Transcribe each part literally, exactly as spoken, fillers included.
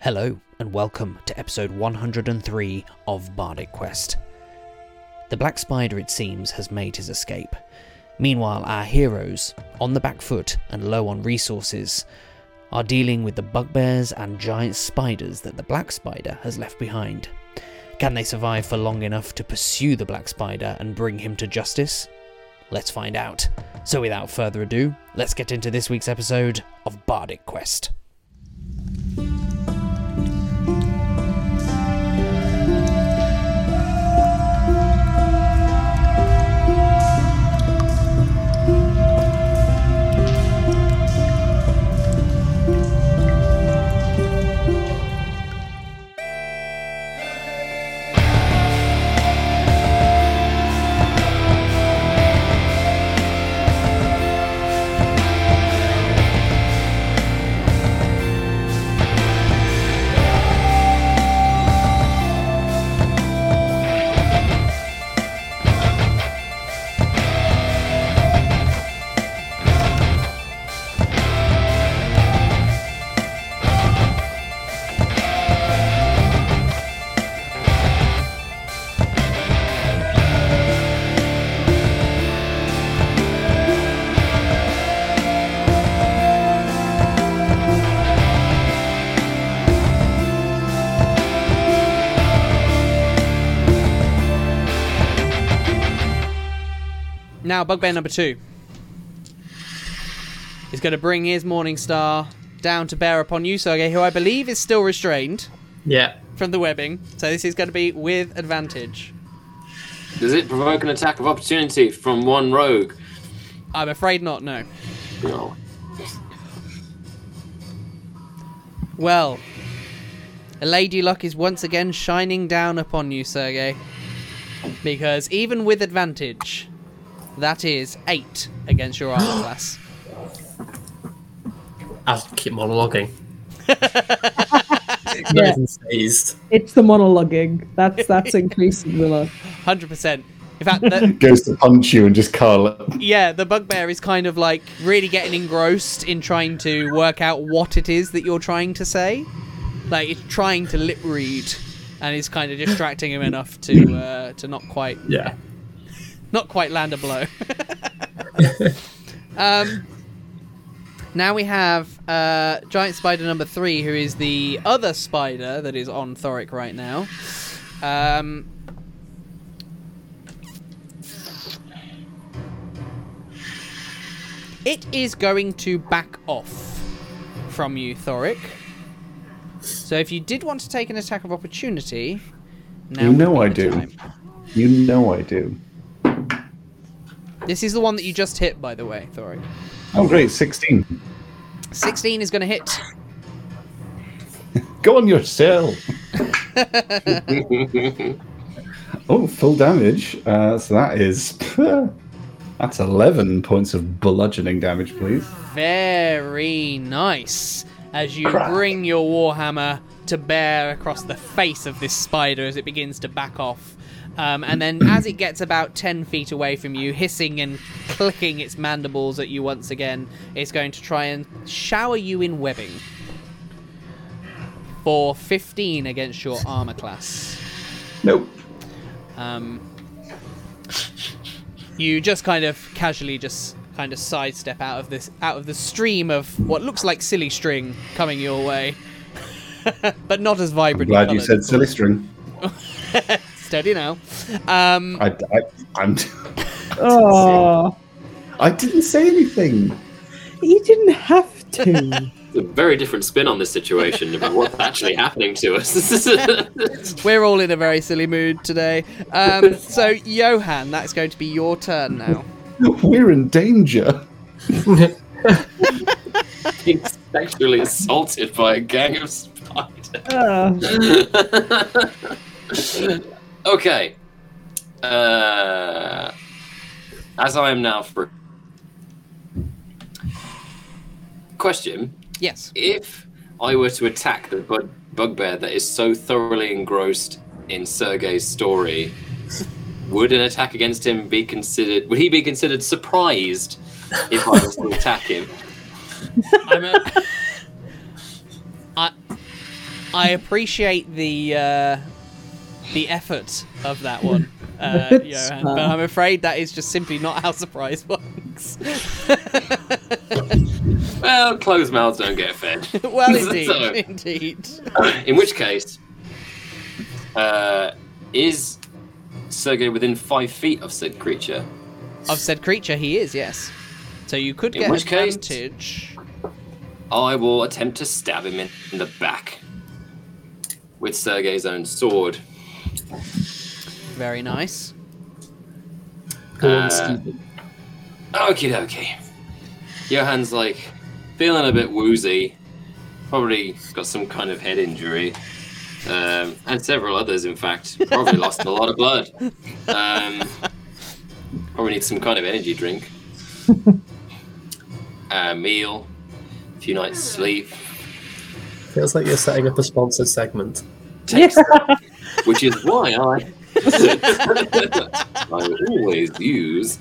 Hello, and welcome to episode one hundred three of Bardic Quest. The Black Spider, it seems, has made his escape. Meanwhile, our heroes, on the back foot and low on resources, are dealing with the bugbears and giant spiders that the Black Spider has left behind. Can they survive for long enough to pursue the Black Spider and bring him to justice? Let's find out. So without further ado, let's get into this week's episode of Bardic Quest. Now, bugbear number two is going to bring his Morning Star down to bear upon you, Sergey, who I believe is still restrained. Yeah. From the webbing. So this is going to be with advantage. Does it provoke an attack of opportunity from one rogue? I'm afraid not, no. No. Well, Lady Luck is once again shining down upon you, Sergey. Because even with advantage, that is eight against your armor class. I'll keep monologuing. Yeah. Phased. It's the monologuing. That's that's increasing the luck. one hundred percent. In fact, the, Goes to punch you and just curl it. yeah, the bugbear is kind of like really getting engrossed in trying to work out what it is that you're trying to say. Like, it's trying to lip read, and it's kind of distracting him enough to uh, to not quite... Yeah. Not quite land a blow. um, now we have uh, Giant Spider number three, who is the other spider that is on Thoric right now. Um, it is going to back off from you, Thoric. So if you did want to take an attack of opportunity, now You know would I be the do. time. You know I do. This is the one that you just hit, by the way, Thoric. Oh, great, sixteen. sixteen is going to hit. Go on your cell. Oh, full damage. Uh, so that is... That's eleven points of bludgeoning damage, please. Very nice. As you Crap. bring your warhammer to bear across the face of this spider as it begins to back off. Um, and then as it gets about ten feet away from you, hissing and clicking its mandibles at you once again, it's going to try and shower you in webbing. For fifteen against your armor class. Nope. Um, you just kind of casually just kind of sidestep out of this, out of the stream of what looks like silly string coming your way. But not as I'm vibrant. glad you said silly string. Steady now. Um, I, I, I'm... Oh, I didn't say anything. you didn't have to. It's a very different spin on this situation about what's actually happening to us. we're all in a very silly mood today. Um, so, Johan, that's going to be your turn now. We're in danger. Being sexually assaulted by a gang of spiders. Oh. Okay. Uh, as I am now free. Question. Yes. If I were to attack the bug- bugbear that is so thoroughly engrossed in Sergei's story, would an attack against him be considered... Would he be considered surprised if I was to attack him? I'm a, I, I appreciate the uh, the effort of that one, uh, Johan, but I'm afraid that is just simply not how surprise works. Well, closed mouths don't get fed. Well, indeed, So- indeed. In which case, uh, is Sergei within five feet of said creature? Of said creature, he is, yes. So you could In get which case- advantage. I will attempt to stab him in, in the back with Sergei's own sword. Very nice. Go on, Uh, Stephen. Okie dokie. Johan's like feeling a bit woozy. Probably got some kind of head injury. Um, and several others, in fact. Probably lost a lot of blood. Um, probably needs some kind of energy drink. A meal. A few nights' sleep. Feels like you're setting up a sponsored segment. Text, which is why I I always use.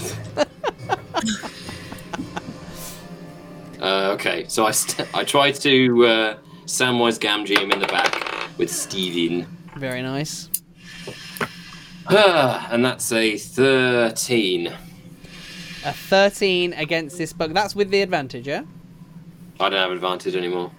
Uh, okay, so I st- I tried to uh, Samwise Gamgee him in the back with Steven. Very nice. Ah, and that's a thirteen. A thirteen against this bug. That's with the advantage, yeah? I don't have advantage anymore.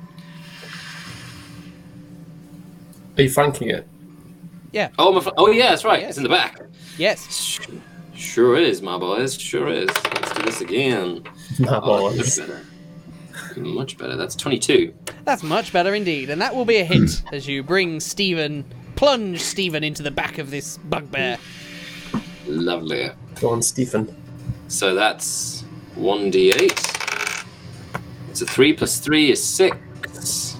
Are you flanking it? Yeah. Oh, my f- oh yeah, that's right. Yes. It's in the back. Yes. Sh- Sure is, my boys. Sure is. Let's do this again. My Oh, boys. much better. Much better. That's twenty-two. That's much better indeed. And that will be a hit as you bring Stephen, plunge Stephen into the back of this bugbear. Lovely. Go on, Stephen. So that's one d eight. It's a three plus three is six.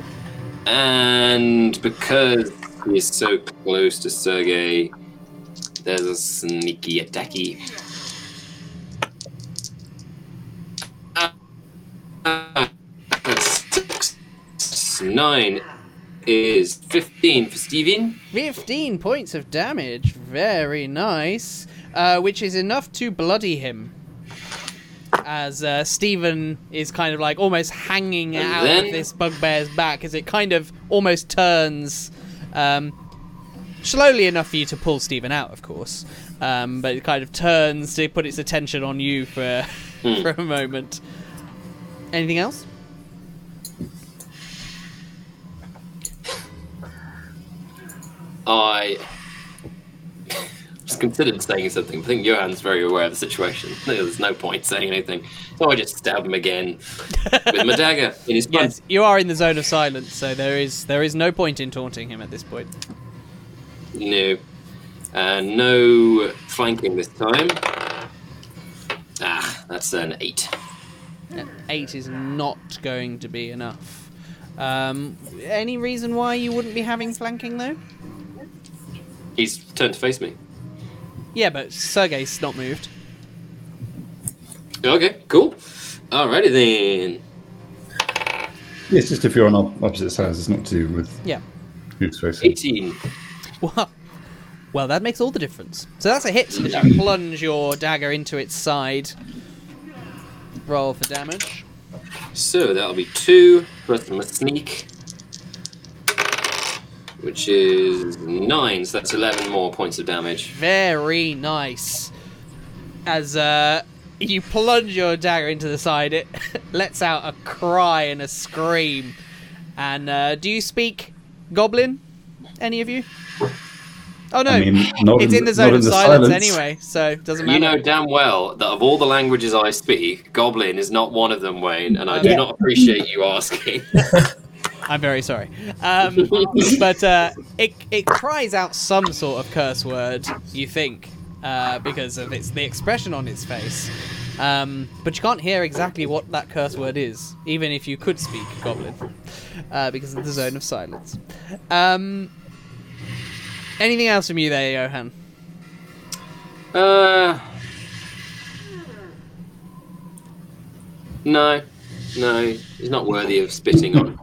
And because he's so close to Sergei, there's a sneaky attacky. Uh, that's six. Nine is fifteen for Steven. fifteen points of damage. Very nice. Uh, which is enough to bloody him. As uh, Stephen is kind of like almost hanging And out then- of this bugbear's back as it kind of almost turns um, slowly enough for you to pull Stephen out, of course. Um, but it kind of turns to put its attention on you for, Hmm. for a moment. Anything else? I was considered saying something. I think Johan's very aware of the situation. There's no point saying anything. So I just stab him again with my dagger in his front. Yes, you are in the zone of silence, so there is there is no point in taunting him at this point. No. And no flanking this time. Ah, that's an eight. An eight is not going to be enough. Um, any reason why you wouldn't be having flanking, though? He's turned to face me. Yeah, but Sergei's not moved. Okay, cool. Alrighty then. It's just if you're on op- opposite sides, it's not to do with Yeah. who's facing. eighteen. Well, well, that makes all the difference. So that's a hit as you plunge your dagger into its side. Roll for damage. So that'll be two plus my sneak, which is nine. So that's eleven more points of damage. Very nice. As uh, you plunge your dagger into the side, it lets out a cry and a scream. And uh, do you speak Goblin? Any of you? Oh no, I mean, not it's in in the the- zone not of in the silence, silence. anyway, so it doesn't matter. You know damn well that of all the languages I speak, Goblin is not one of them, Wayne, and I do Yeah. not appreciate you asking. I'm very sorry. Um, but uh, it, it cries out some sort of curse word, you think, uh, because of its the expression on its face. Um, but you can't hear exactly what that curse word is, even if you could speak Goblin, uh, because of the zone of silence. Um, anything else from you there, Johan? Uh, no, no, he's not worthy of spitting on.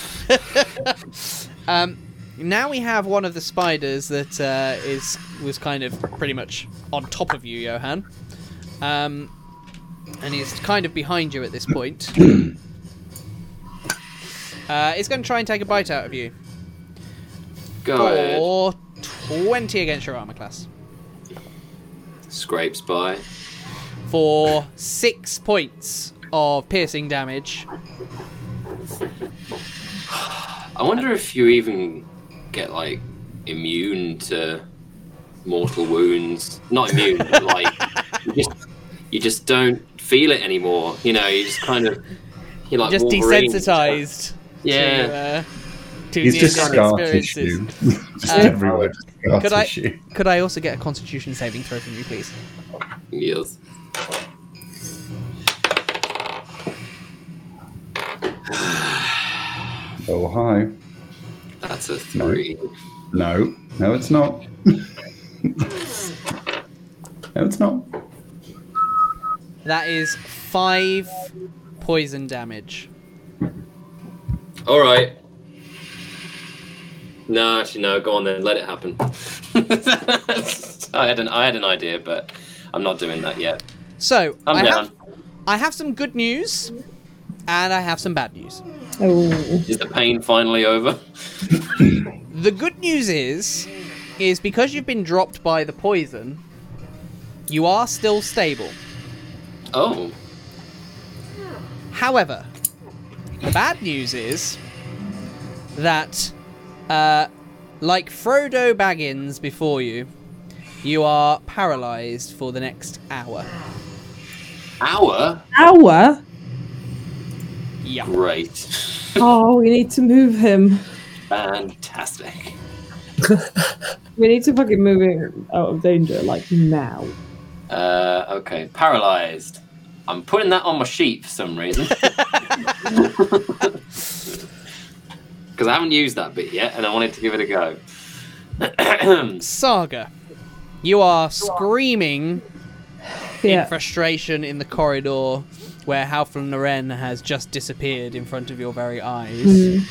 Um, now we have one of the spiders that uh, is was kind of pretty much on top of you, Johan. Um, and he's kind of behind you at this point. Uh, it's going to try and take a bite out of you. Go ahead. For twenty against your armor class. Scrapes by. For six points of piercing damage. I wonder if you even get like immune to mortal wounds. Not immune, but like you just you just don't feel it anymore. You know, you just kind of you're like Just Wolverine. desensitized. Yeah. To, uh, to He's just near-death scar experiences. tissue. Just Uh, everywhere. Just scar Could I tissue. could I also get a Constitution saving throw from you, please? Yes. Oh, hi. That's a three. No, no, it's not. No, it's not. That is five poison damage. All right. No, actually, no. Go on then. Let it happen. I had an I had an idea, but I'm not doing that yet. So I'm I down. have I have some good news, and I have some bad news. Oh. Is the pain finally over? The good news is, is because you've been dropped by the poison, you are still stable. Oh. However, the bad news is that, uh, like Frodo Baggins before you, you are paralysed for the next hour. Hour? Hour? Yeah. Great. Oh, we need to move him. Fantastic. We need to fucking move him out of danger, like, now. Uh, okay. Paralyzed. I'm putting that on my sheet for some reason. Because I haven't used that bit yet, and I wanted to give it a go. Saga, you are screaming Yeah. in frustration in the corridor where Halfling Loren has just disappeared in front of your very eyes. Mhm.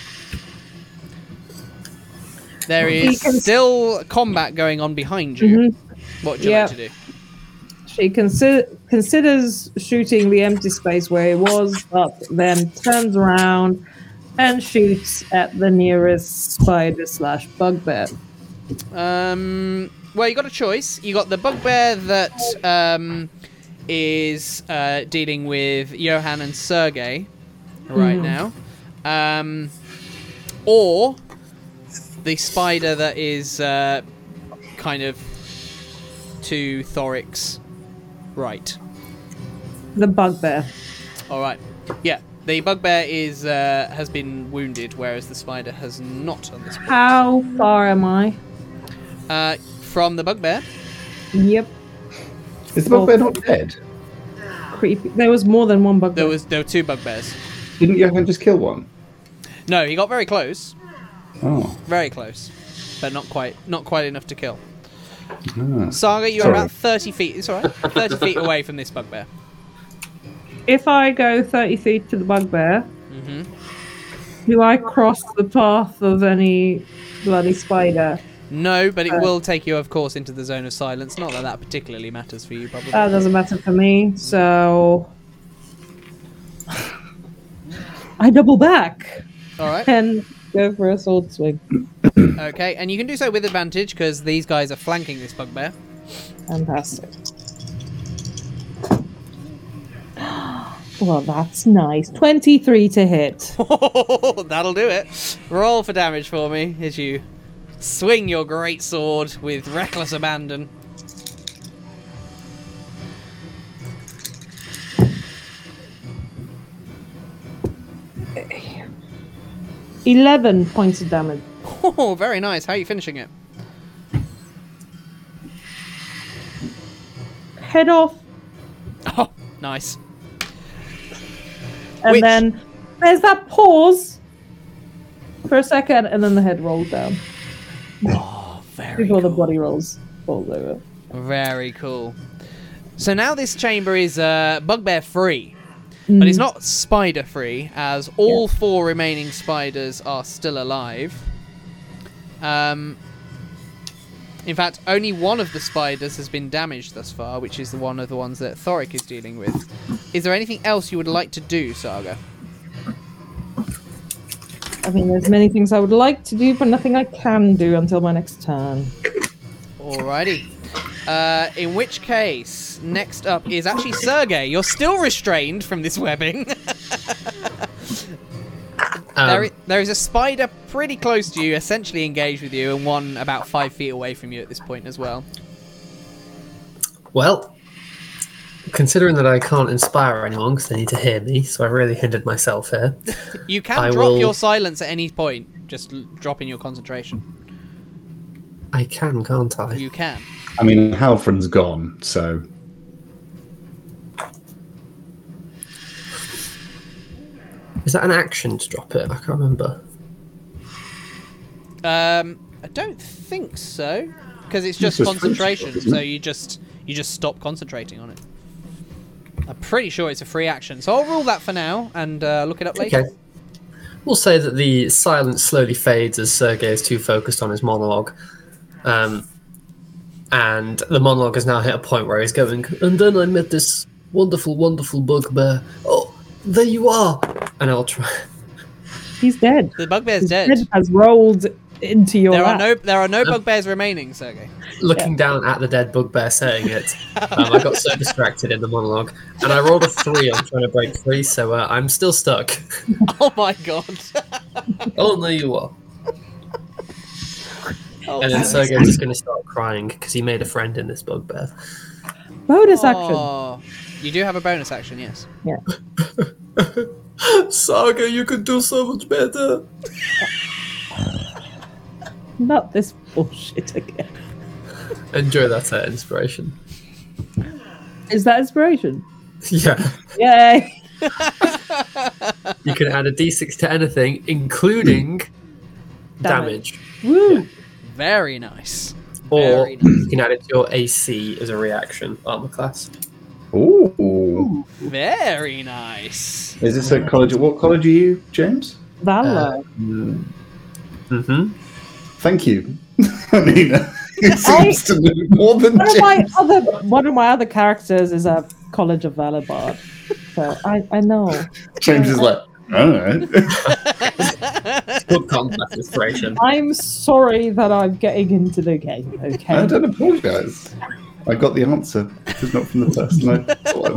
There He is can- still combat going on behind you. Mhm. What would you Yeah. like to do? She consi- considers shooting the empty space where he was, but then turns around and shoots at the nearest spider slash bugbear. Um, well, you got a choice. You got the bugbear that um, is uh, dealing with Johan and Sergei right Mhm. now, um, or the spider that is uh, kind of to Thoric's right. The bugbear. All right. Yeah, the bugbear is uh, has been wounded, whereas the spider has not on this point. How far am I? Uh, from the bugbear. Yep. Is the bugbear not dead? Creepy. There was more than one bugbear. There was there were two bugbears. Didn't Johan just kill one? No, he got very close. Oh. Very close, but not quite, not quite enough to kill. Ah. Saga, you're Sorry. about thirty feet. It's all right. Thirty feet away from this bugbear. If I go thirty feet to the bugbear, Mm-hmm. do I cross the path of any bloody spider? No, but it Uh, will take you, of course, into the zone of silence. Not that that particularly matters for you, probably. That doesn't matter for me, so I double back all right. and go for a sword swing. Okay, and you can do so with advantage because these guys are flanking this bugbear. Fantastic. Well, that's nice. twenty-three to hit. That'll do it. Roll for damage for me as you swing your great sword with reckless abandon. eleven points of damage. Oh, very nice. How are you finishing it? Head off, Oh, nice. and Which- then there's that pause for a second, and then the head rolls down Oh, very before the cool. body rolls falls over. Very cool. So now this chamber is uh, bugbear free, but it's not spider free, as all four remaining spiders are still alive. Um, in fact, only one of the spiders has been damaged thus far, which is the one of the ones that Thoric is dealing with. Is there anything else you would like to do, Saga? I mean, there's many things I would like to do, but nothing I can do until my next turn. Alrighty. Uh, in which case, next up is actually Sergey. You're still restrained from this webbing. Um, there, i- there is a spider pretty close to you, essentially engaged with you, and one about five feet away from you at this point as well. Well, considering that I can't inspire anyone because they need to hear me, so I really hindered myself here. You can I drop will- your silence at any point. Just l- drop in your concentration. I can, can't I? You can. I mean, Halfrin's gone, so Is that an action to drop it? I can't remember. Um, I don't think so, because it's just It's just concentration. free stuff, isn't So it? you just you just stop concentrating on it. I'm pretty sure it's a free action, so I'll rule that for now and uh, look it up later. Okay. We'll say that the silence slowly fades as Sergei is too focused on his monologue. Um, and the monologue has now hit a point where he's going, and then I met this wonderful, wonderful bugbear. Oh, there you are! And I'll try. He's dead. The bugbear's His dead. head has rolled into your There are lap. no there are no bugbears remaining, Sergey. Looking down at the dead bugbear saying it, um, I got so distracted in the monologue. And I rolled a three on trying to break free, so uh, I'm still stuck. Oh my god. Oh, there you are. Oh, And then Sergei's just going to start crying because he made a friend in this bugbear. Bonus action. Oh. You do have a bonus action, yes. Yeah. Saga, you could do so much better. Not this bullshit again. Enjoy that uh, inspiration. Is that inspiration? Yeah. Yay! You can add a d six to anything, including Damage. damage. Woo! Very nice. Or Very nice. you can add it to your A C as a reaction, armor class. ooh. Very nice. Is this a college? What college are you, James? Valor. Mm-hmm. Thank you. I mean, it seems to be more than one of my James. other one of my other characters is a College of Valor bard. So I, I know. James is like, all right. Good combat inspiration. I'm sorry that I'm getting into the game, okay? I don't apologise. I got the answer. It's not from the person I thought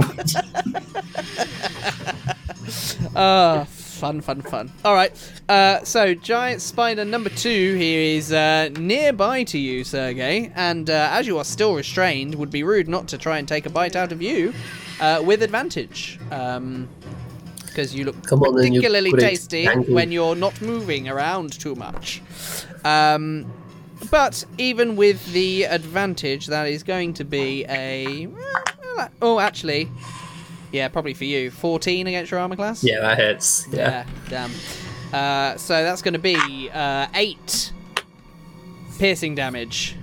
I would. Ah, fun, fun, fun. All right. Uh, so, giant spider number two here is uh, nearby to you, Sergey, and uh, as you are still restrained, would be rude not to try and take a bite out of you uh, with advantage. Um, because you look Come on then, you particularly great tasty dangle. when you're not moving around too much. Um, but even with the advantage, that is going to be a... Oh, actually... Yeah, probably for you. fourteen against your armor class? Yeah, that hits. Yeah, Yeah. damn. Uh, so that's going to be uh, eight piercing damage.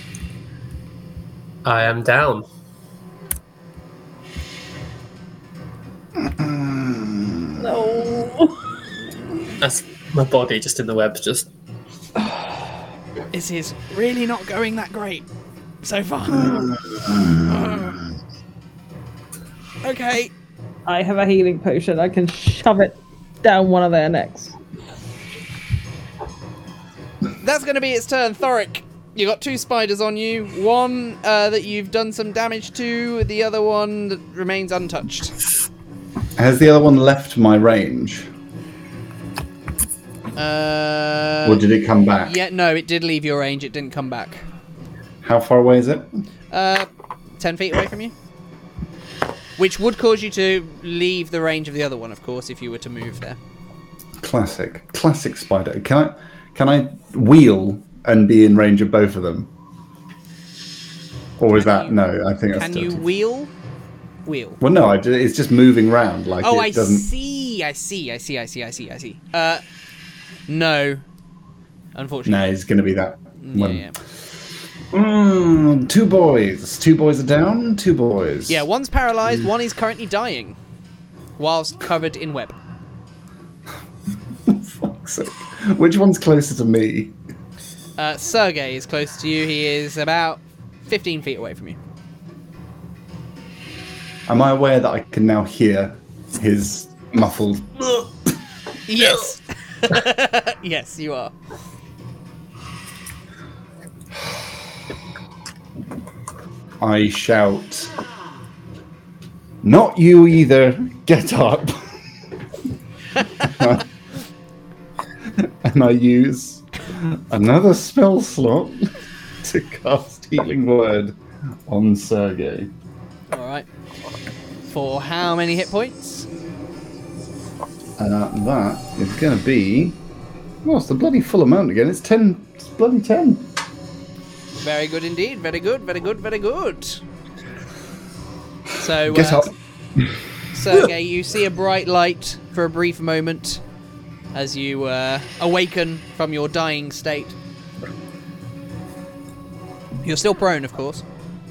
I am down. No. That's my body just in the web, just. This is really not going that great so far. Okay. I have a healing potion. I can shove it down one of their necks. That's going to be its turn. Thoric, you got two spiders on you. One uh, that you've done some damage to. The other one that remains untouched. Has the other one left my range? Uh, Or did it come back? yeah, no, it did leave your range. It didn't come back. How far away is it? Uh, ten feet away from you. Which would cause you to leave the range of the other one, of course, if you were to move there. Classic. Classic spider. Can I can I wheel and be in range of both of them? Or is Can that you- no, I think that's Can still you too- wheel? Wheel. Well no, I, ju- it's just moving around like Oh, it I doesn't see, I see, I see, I see, I see, I see. Uh, no. No, Unfortunately. it's gonna be that Yeah, one. yeah. Mm, two boys. Two boys are down, two boys. Yeah, one's paralyzed, one is currently dying. Whilst covered in web. Fuck's sake. Which one's closer to me? Uh, Sergey is close to you. He is about fifteen feet away from you. Am I aware that I can now hear his muffled Yes. Yes, you are. I shout, "Not you either! Get up!" And I use another spell slot to cast Healing Word on Sergey. All right. For how many hit points? Uh, that is going to be... Oh, it's the bloody full amount again. It's ten. It's bloody ten. Very good indeed. Very good. Very good. Very good. So, Get uh, up. Sergey, you see a bright light for a brief moment as you uh, awaken from your dying state. You're still prone, of course.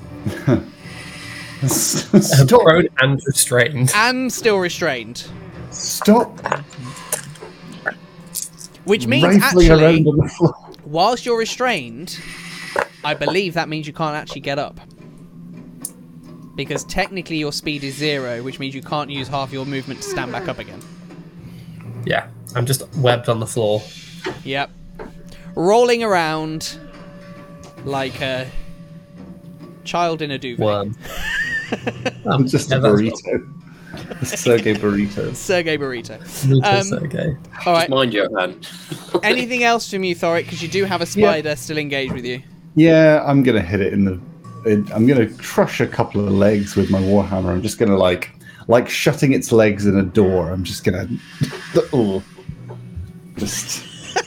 Stop. Prone and restrained. And still restrained. Stop Which means, rifling around actually, on the floor. whilst you're restrained, I believe that means you can't actually get up. Because technically your speed is zero, which means you can't use half your movement to stand back up again. Yeah, I'm just webbed on the floor. Yep. Rolling around like a child in a duvet. Worm. I'm just a Yeah, that's burrito. A Sergey burrito. Sergey Burrito. Me too, Um, Sergey. All right. Mind Johan. Anything else from you, Thoric? Because you do have a spider still engaged with you. Yeah, I'm gonna hit it in the. It, I'm gonna crush a couple of legs with my warhammer. I'm just gonna like, like shutting its legs in a door. I'm just gonna, oh, just,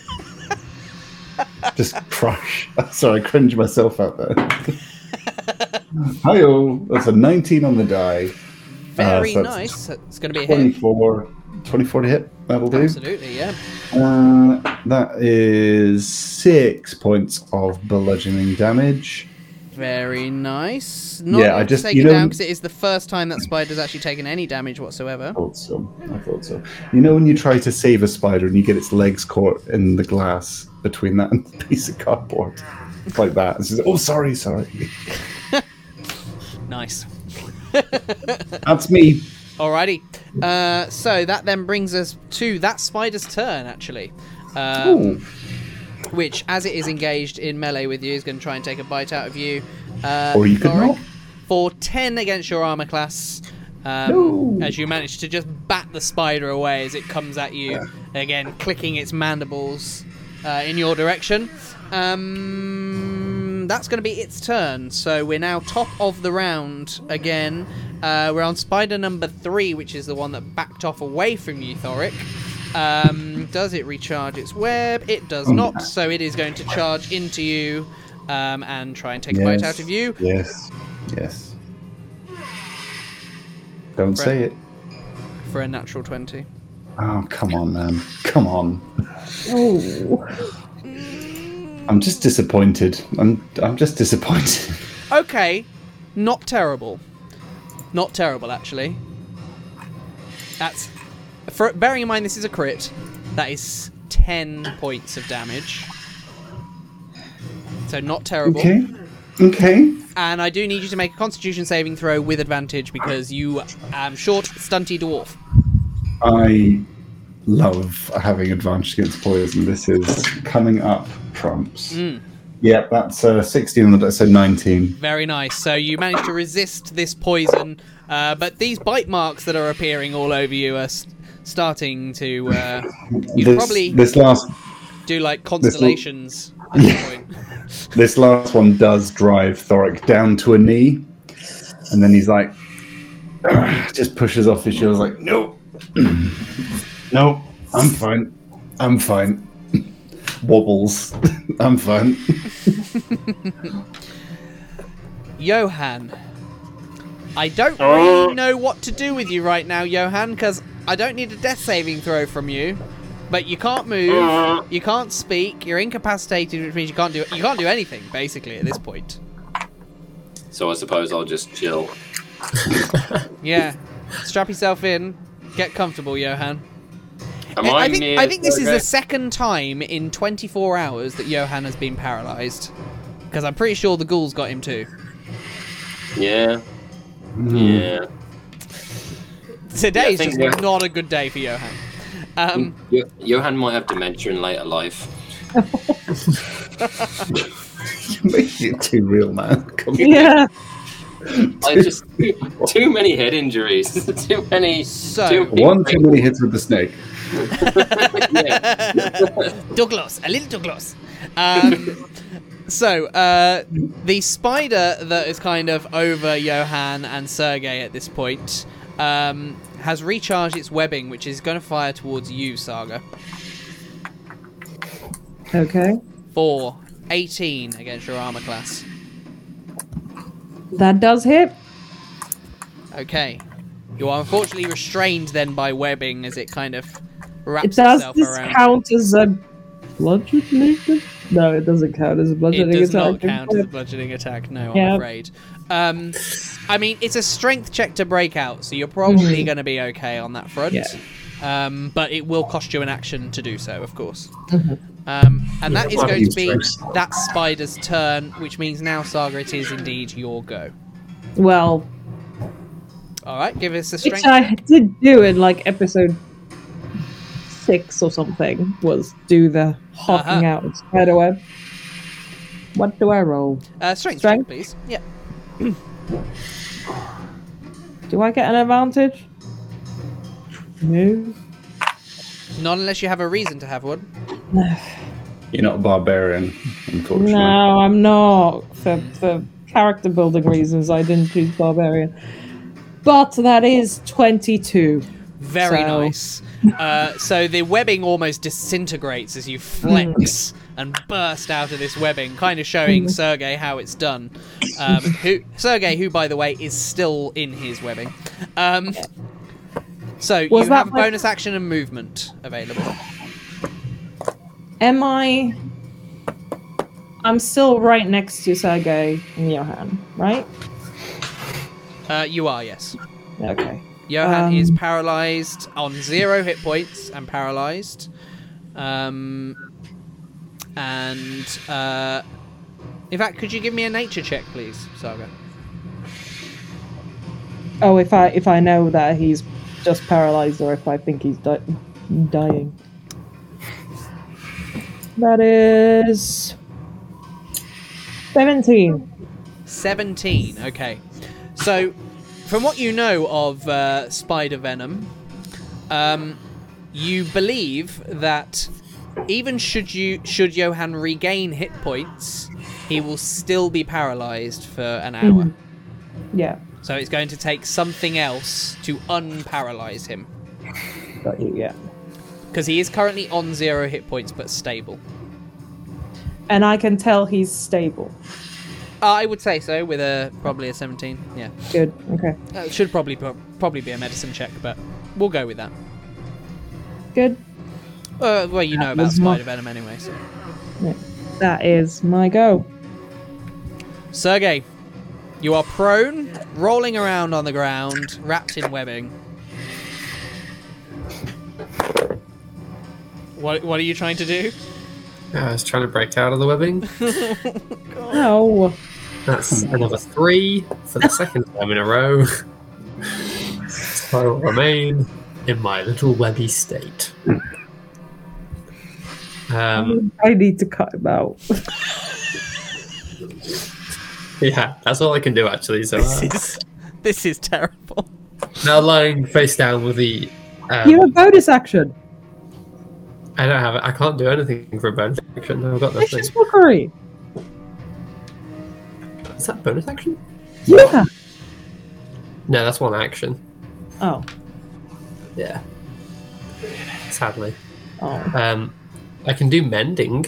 just crush. Sorry, I cringe myself out there. Hi-oh, that's a nineteen on the die. Very Uh, so that's nice. It's going to be a hit. twenty-four, twenty-four to hit. That'll do. Absolutely, yeah. Uh, that is six points of bludgeoning damage. Very nice. Not Yeah, I able to just- take you it know- down because it is the first time that spider's actually taken any damage whatsoever. I thought so. I thought so. You know when you try to save a spider and you get its legs caught in the glass between that and the piece of cardboard? It's like that. It's just, oh, sorry, sorry. Nice. That's me. Alrighty. Uh, so that then brings us to that spider's turn, actually. Um, Ooh. which, as it is engaged in melee with you, is going to try and take a bite out of you. Uh, Or you could Thoric, not. For ten against your armor class. Um, No. As you manage to just bat the spider away as it comes at you, again clicking its mandibles uh, in your direction. Um, that's going to be its turn. So we're now top of the round again. Uh, we're on spider number three, which is the one that backed off away from you, Thoric. Um, does it recharge its web? It does Oh, not. no. So it is going to charge into you um, and try and take a bite Yes. out of you. Yes. Yes. Don't Right. say it. For a natural twenty. Oh, come on, man. Come on. Oh. I'm just disappointed. I'm I'm just disappointed. Okay, not terrible. Not terrible, actually. That's... For, bearing in mind this is a crit, that is ten points of damage. So not terrible. Okay. Okay. And I do need you to make a constitution saving throw with advantage because you am short, stunty dwarf. I love having advantage against poison. This is coming up trumps. Mm. Yeah, that's uh, sixteen on the dice, so nineteen. Very nice. So you managed to resist this poison, uh, but these bite marks that are appearing all over you are s- starting to... Uh, you This, probably this last do like constellations at this point. this last one does drive Thoric down to a knee, and then he's like, just pushes off his shoulders, like, no, no, I'm fine, I'm fine. Wobbles, I'm fine. Johan. I don't really know what to do with you right now, Johan, because I don't need a death saving throw from you. But you can't move, you can't speak, you're incapacitated, which means you can't do you can't do anything basically at this point. So I suppose I'll just chill. Yeah, strap yourself in, get comfortable, Johan. Am I, I, I think near I think this is Sergey? the second time in twenty-four hours that Johan has been paralysed, because I'm pretty sure the ghouls got him too. Yeah. Yeah. Today's Yeah, I think just we're- not a good day for Johan. Um, Jo- Johan might have dementia in later life. You're making it too real, man. Come on. Yeah. I just too, too many head injuries. too many. So- too many One too many hits with the snake. Douglas, a little Douglas. Um, so, uh, the spider that is kind of over Johan and Sergei at this point um, has recharged its webbing, which is going to fire towards you, Saga. Okay. For eighteen against your armor class. That does hit. Okay. You are unfortunately restrained then by webbing as it kind of wraps Does itself this around. count as a bludgeoning? No, it doesn't count as a It bludgeoning does attack. not count as a bludgeoning attack, no, Yeah. I'm afraid. Um, I mean, it's a strength check to break out, so you're probably going to be okay on that front. Yeah. Um, but it will cost you an action to do so, of course. Mhm. Um, and that is might going be to be strength. that spider's turn, which means now, Saga, it is indeed your go. Well, All right, give us a which strength. I did do in like episode six or something, was do the hawking Uh-huh. out of spiderweb. What do I roll? Uh, strength, Strength? check, please. Yeah. Do I get an advantage? No. Not unless you have a reason to have one. You're not a barbarian, unfortunately. No, I'm not. For, for character building reasons, I didn't choose barbarian. But that is twenty-two. Very So- nice. Uh, so the webbing almost disintegrates as you flex and burst out of this webbing, kind of showing Sergei how it's done. Um, who Sergei, who by the way is still in his webbing. Um, so Was you that have a my- bonus action and movement available. Am I... I'm still right next to Sergei and Johan, right? Uh, you are, yes. Okay. Johan Um, is paralyzed on zero hit points and paralyzed. Um, and uh, in fact, could you give me a nature check, please, Saga? Oh, if I if I know that he's just paralyzed or if I think he's di- dying. That is seventeen. seventeen, okay. So, from what you know of uh, spider venom, um, you believe that even should you should Johan regain hit points, he will still be paralyzed for an hour. Mhm. Yeah, So it's going to take something else to unparalyze him. got you. Yeah, Because he is currently on zero hit points but stable. and I can tell he's stable. Uh, I would say so, with a probably a seventeen. Yeah, Good. Okay. uh, it should probably probably be a medicine check, but we'll go with that. Good. Uh, well, you know about was my- spider venom anyway. So, Yeah. That is my go. Sergei, you are prone, rolling around on the ground, wrapped in webbing. What What are you trying to do? I was trying to break out of the webbing. Oh. That's another three for the second time in a row. So I will remain in my little webby state. Um, I need to cut him out. yeah, that's all I can do actually. So This uh, is this is terrible. now lying face down with the. Um, You have a bonus action. I don't have it. I can't do anything for a bonus action. I've got nothing. Vicious mockery. Is that bonus action? Yeah. No, that's one action. Oh. Yeah. Sadly. Oh. Um, I can do mending.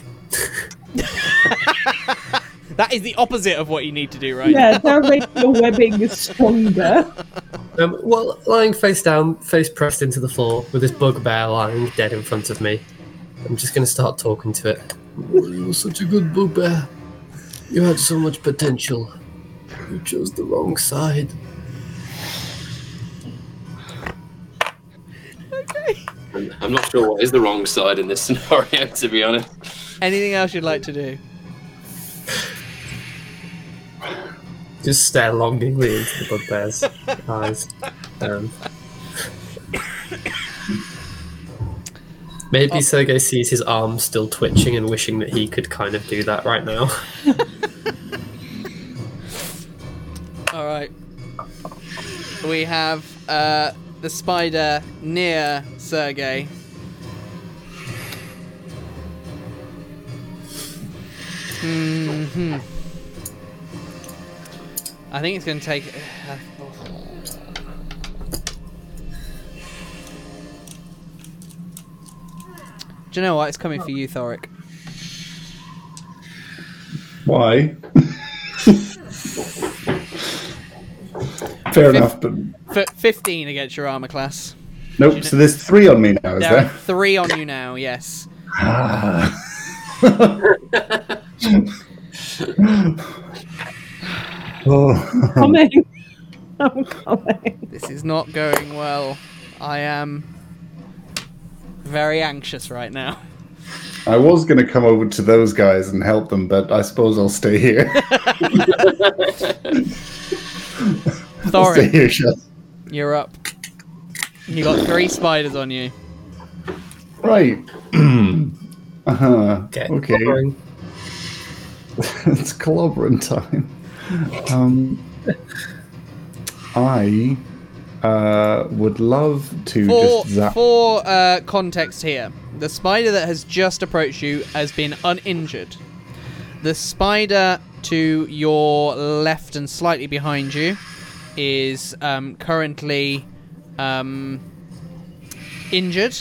That is the opposite of what you need to do right Yeah, don't make your webbing stronger. Um, well, lying face down, face pressed into the floor, with this bugbear lying dead in front of me. I'm just going to start talking to it. Oh, you were such a good bugbear. You had so much potential. You chose the wrong side. I'm not sure what is the wrong side in this scenario, to be honest. Anything else you'd like to do? Just stare longingly into the bugbear's eyes. Um, Maybe Sergei sees his arm still twitching and wishing that he could kind of do that right now. All right. We have uh, the spider near Sergei. Hmm. I think it's going to take. Uh, Do you know what? It's coming for you, Thoric. Why? Fair enough, but F- fifteen against your armor class. nope. So there's three on me now, is There are there? three on you now. Yes. Ah. Oh. Coming. I'm coming. This is not going well. I am very anxious right now. I was going to come over to those guys and help them, but I suppose I'll stay here. I'll stay Thorin, here, Shaz. you're up. You got three spiders on you. Right. uh-huh. Okay. Okay. It's clobbering time. Um, I uh, would love to For, just zap. for uh, context here, the spider that has just approached you has been uninjured. The spider to your left and slightly behind you is um, currently um, injured.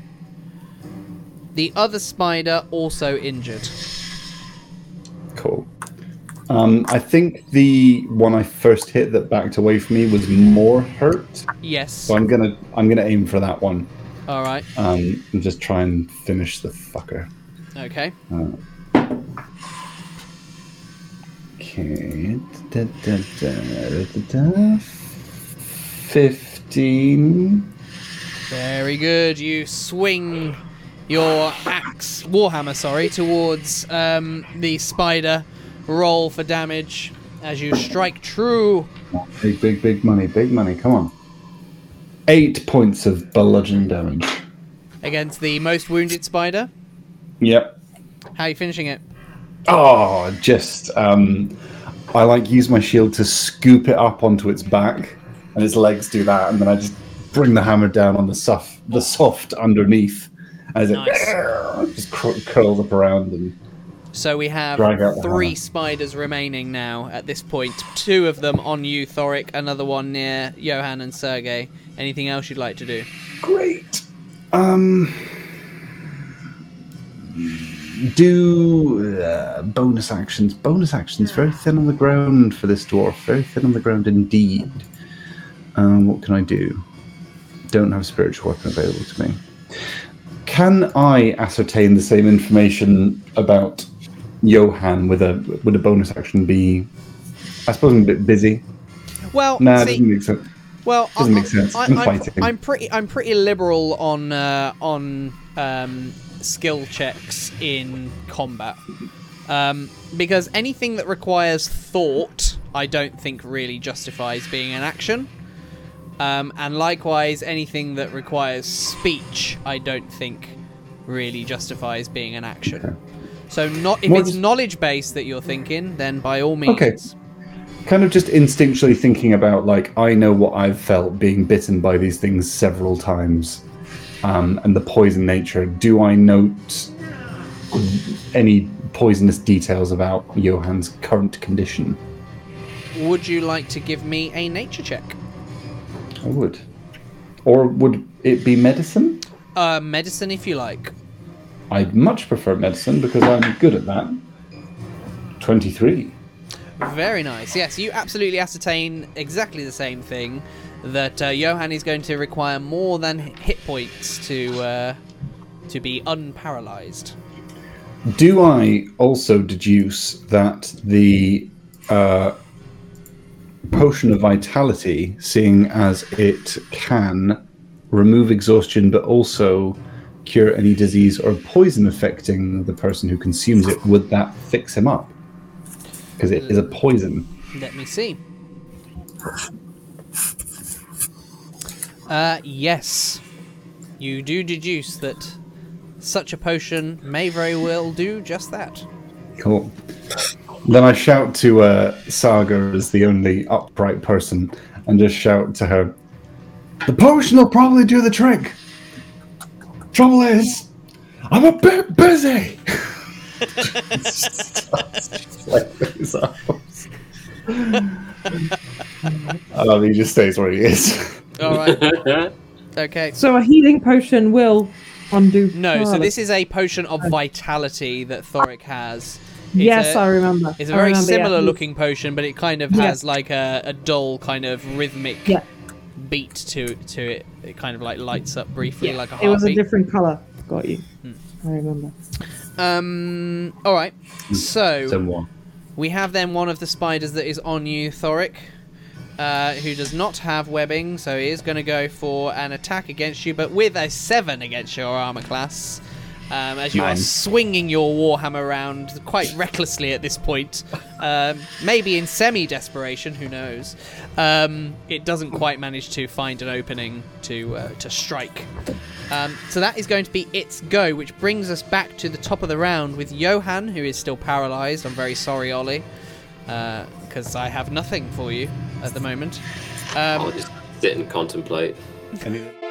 The other spider also injured. Cool. Um, I think the one I first hit that backed away from me was more hurt, Yes. so I'm gonna I'm gonna aim for that one. All right. Um, and just try and finish the fucker. Okay. Okay. Da, da, da, da, da, da. Fifteen. Very good. You swing your axe, warhammer, sorry, towards um, the spider. Roll for damage as you strike true. Big, big, big money, big money. Come on. Eight points of bludgeoning damage. Against the most wounded spider. Yep. How are you finishing it? Oh, just um, I like use my shield to scoop it up onto its back, and its legs do that, and then I just bring the hammer down on the soft, the soft underneath, as Nice. it just cur- curls up around and. So we have Drag out the three hammer. spiders remaining now at this point. Two of them on you, Thoric. Another one near Johan and Sergei. Anything else you'd like to do? Great. Um. Do uh, bonus actions. Bonus actions. Very thin on the ground for this dwarf. Very thin on the ground indeed. Um, what can I do? Don't have a spiritual weapon available to me. Can I ascertain the same information about Johan with a would a bonus action be? I suppose I'm a bit busy. Well, Nah, it see, doesn't make sense. Well, Doesn't I, make sense. I, I'm I'm, fighting. I'm pretty. I'm pretty liberal on uh, on um, skill checks in combat, um, because anything that requires thought, I don't think really justifies being an action, um, and likewise, anything that requires speech, I don't think really justifies being an action. Okay. So, not if More it's just- knowledge based that you're thinking, then by all means. Okay. Kind of just instinctually thinking about, like, I know what I've felt being bitten by these things several times, um, and the poison nature. Do I note any poisonous details about Johan's current condition? Would you like to give me a nature check? I would. Or would it be medicine? Uh, medicine, if you like. I'd much prefer medicine because I'm good at that. twenty-three. Very nice. Yes, you absolutely ascertain exactly the same thing. That uh, Johan is going to require more than hit points to uh, to be unparalyzed. Do I also deduce that the uh, potion of vitality, seeing as it can remove exhaustion but also cure any disease or poison affecting the person who consumes it, would that fix him up? Because it is a poison. Let me see. Uh, yes, you do deduce that such a potion may very well do just that. Cool. Then I shout to uh, Saga as the only upright person, and just shout to her, "The potion will probably do the trick. Trouble is, I'm a bit busy." I love he just stays where he is. All right. Okay. So a healing potion will undo. No, so paralysis. this is a potion of vitality that Thoric has. It's Yes, a- I remember. It's a I very remember, yeah. similar looking potion, but it kind of Yeah. has like a, a dull kind of rhythmic Yeah. beat to to it. It kind of like lights up briefly Yeah, like a it was a heartbeat. different color. Got you. I remember. Um. All right. So Somewhat. we have then one of the spiders that is on you, Thoric, uh, who does not have webbing, so he is going to go for an attack against you, but with a seven against your armor class. Um, as you are Nice. swinging your warhammer around quite recklessly at this point, um, maybe in semi-desperation, who knows? Um, it doesn't quite manage to find an opening to uh, to strike. Um, so that is going to be its go, which brings us back to the top of the round with Johan, who is still paralysed. I'm very sorry, Ollie, because I have nothing for you at the moment. Um, I'll just sit and contemplate. And he-